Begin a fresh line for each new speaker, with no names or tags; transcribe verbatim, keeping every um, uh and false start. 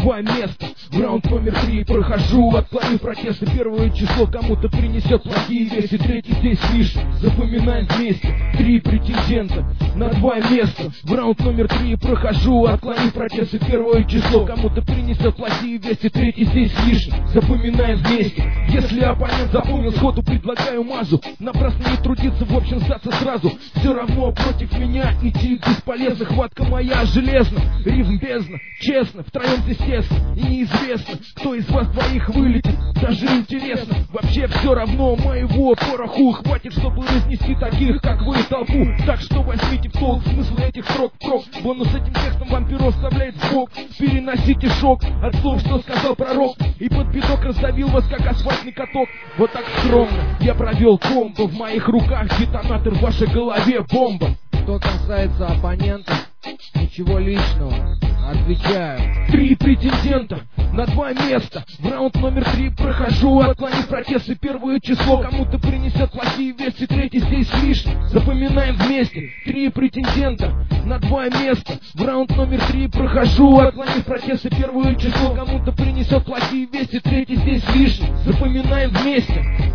два места. В раунд номер три прохожу, отклонив протесты. Первое число кому-то принесет плохие вести, третий здесь лишь. Запоминаем вместе. Три претендента на два места. В раунд номер три прохожу, отклонив протесты. Первое число кому-то принесет плохие вести, третий здесь лишь. Запоминаем вместе. Если оппонент запомнил сходу, предлагаю мазу. Напрасно не трудиться, в общем сдаться сразу. Все равно против меня идти бесполезно. Хватка моя железна, рифм бездна. Честно, втроем здесь тесно. И неизвестно, кто из вас двоих вылетит. Даже интересно, вообще все равно моего пороху хватит, чтобы разнести таких, как вы, толпу. Так что возьмите в толк смысл этих строк прок. Бонус этим текстом вампир оставляет сбок. Переносите шок от слов, что сказал пророк. И под бедок раздавил вас, как асфальтный каток. Вот так скромно я провел комбо. В моих руках детонатор, в вашей голове бомба.
Что касается оппонента, ничего личного, отвечаю.
Три претендента на два места. В раунд номер три прохожу, отклонив протесты. Первое число кому-то принесет плохие вести, третий здесь лишь. Запоминаем вместе. Три претендента на два места. В раунд номер три прохожу, отклонив протесты. Первое число кому-то принесет плохие вести, третий здесь лишь. Запоминаем вместе.